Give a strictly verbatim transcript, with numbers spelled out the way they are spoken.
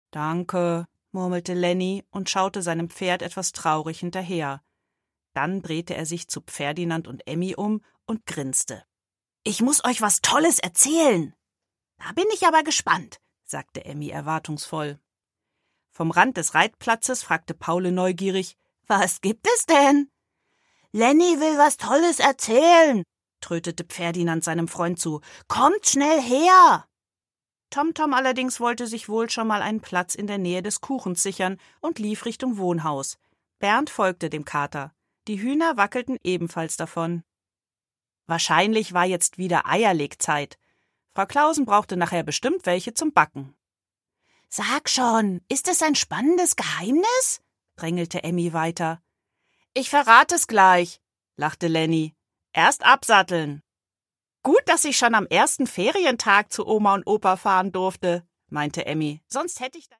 Danke, murmelte Lenny und schaute seinem Pferd etwas traurig hinterher. Dann drehte er sich zu Ferdinand und Emmy um und grinste. »Ich muss euch was Tolles erzählen!« »Da bin ich aber gespannt«, sagte Emmy erwartungsvoll. Vom Rand des Reitplatzes fragte Paule neugierig, »Was gibt es denn?« »Lenny will was Tolles erzählen«, trötete Ferdinand seinem Freund zu. »Kommt schnell her!« Tomtom allerdings wollte sich wohl schon mal einen Platz in der Nähe des Kuchens sichern und lief Richtung Wohnhaus. Bernd folgte dem Kater. Die Hühner wackelten ebenfalls davon. Wahrscheinlich war jetzt wieder Eierlegzeit. Frau Clausen brauchte nachher bestimmt welche zum Backen. »Sag schon, ist es ein spannendes Geheimnis?« drängelte Emmy weiter. »Ich verrate es gleich«, lachte Lenny. »Erst absatteln.« »Gut, dass ich schon am ersten Ferientag zu Oma und Opa fahren durfte«, meinte Emmy. »Sonst hätte ich da